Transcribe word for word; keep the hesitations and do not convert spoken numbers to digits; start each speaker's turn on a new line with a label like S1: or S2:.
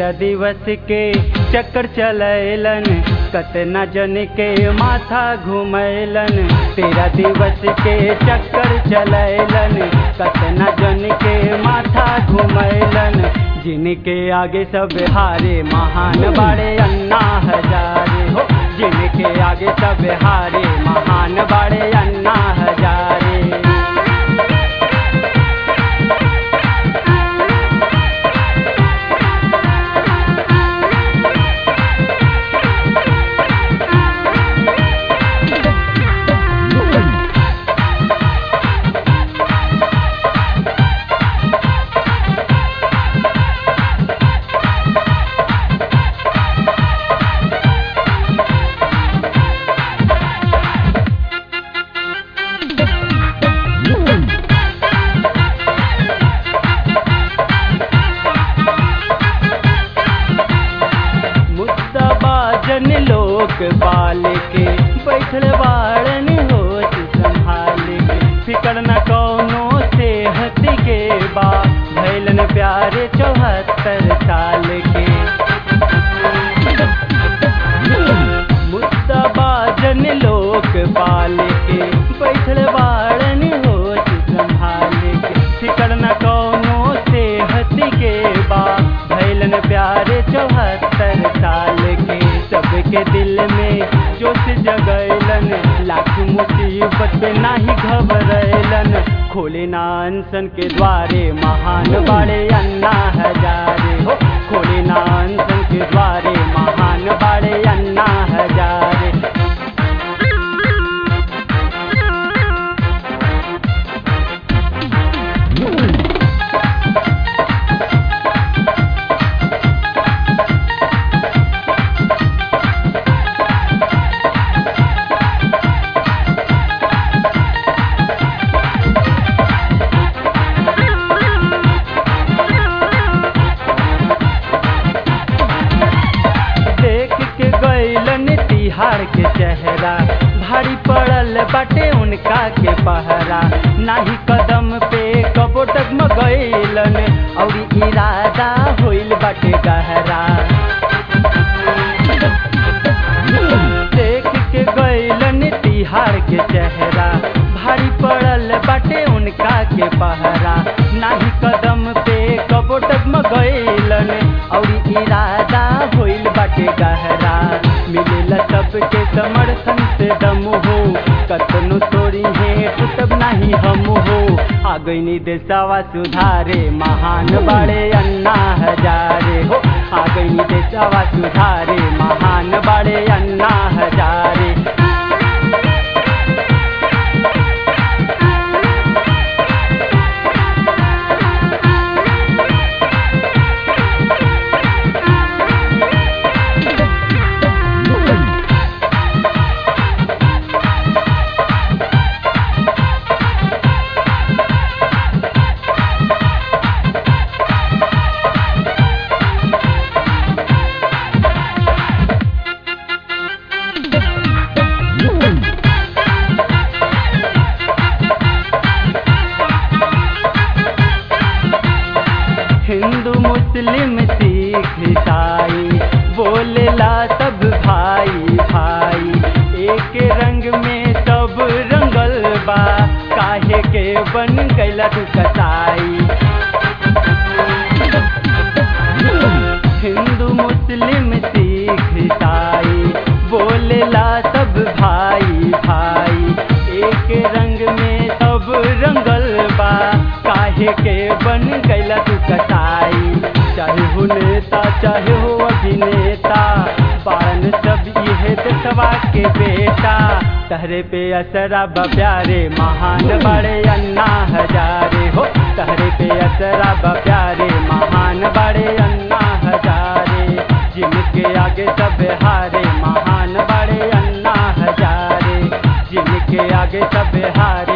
S1: तेरह दिवस के चक्कर चलैलन, कतना जन के माथा घुमैलन। तेरह दिवस के चक्कर चलैलन, कतना जन के माथा घुमैलन। जिनके आगे सब हारे महान बाड़े अन्ना हजारे हो, जिनके आगे सब हारे महान बाड़े अन्ना हजारे। लोकपाल के बैठल बाड़न होश संभाल के, फिकर न कौनो सेहत के बा, भैलन प्यारे चौहत्तर साल के। मुद्दाबाजन लोकपाल के बैठल बाड़न होश संभाल के, फिकर न कौनो सेहत के बा, भैलन प्यारे चौहत्तर साल के। सबके दिल में जोश जगैलन, लाख मुसीबत पे नाही घबरैलन। खोले ना अनशन के द्वारे महान बाड़े अन्ना हजारे हो, खोले ना अनशन के द्वारे महान बाड़े अन्ना हजारे। तिहाड़ के चेहरा भारी पड़ल बाटे उनका के पहरा, नाही कदम पे कबो डगमगैलन, और इरादा होइल बाटे गहरा। देख के गैलन तिहाड़ के चेहरा भारी पड़ल बाटे उनका के पहरा, नाही कदम पे कबो डगमगैलन, और इरादा होइल बाटे गहरा। मिलेला सबके समर्थन से दम हो, कतनो तोड़ी है टूटब नहीं हम हो। आ गईनी देशवा सुधारे महान बाड़े अन्ना हजारे हो, आ गईनी देशवा सुधारे महान बाड़े अन्ना हजारे। हिंदू मुस्लिम सिख ईसाई बोलेला सब भाई भाई, एक रंग में सब रंगल बा, काहे के बन गइला तू कसाई। हिंदू मुस्लिम सिख ईसाई बोलेला सब भाई भाई, एक रंग में सब रंगल बा, काहे के बन गइला तू कसाई। चाहे हो नेता चाहे हो अभिनेता, बारन सब इहे देशवा के बेटा। तहरे पे असरा बा प्यारे महान बाड़े अन्ना हजारे हो, तहरे पे असरा बा प्यारे महान बाड़े अन्ना हजारे। जिनके आगे सब हारे महान बाड़े अन्ना हजारे, जिनके आगे सब हारे।